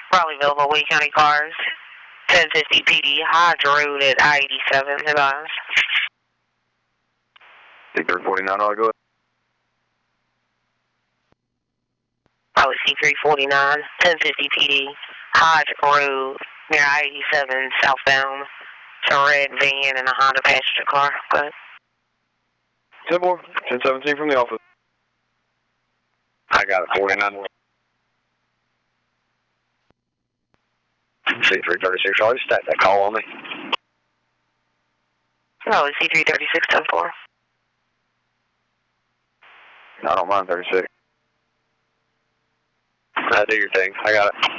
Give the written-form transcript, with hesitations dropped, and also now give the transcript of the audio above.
Probably available Wayne County cars. 1050 PD, Hodge Road at I-87, advise. C349, I'll go ahead. Probably C349, 1050 PD, Hodge Road near I-87, southbound. It's a red van and a Honda passenger car. Go ahead. 1017 from the office. I got it, 49. C336, Charlie, stack that call on me. Probably C336, 10-4. I don't mind 36. Do your thing. I got it.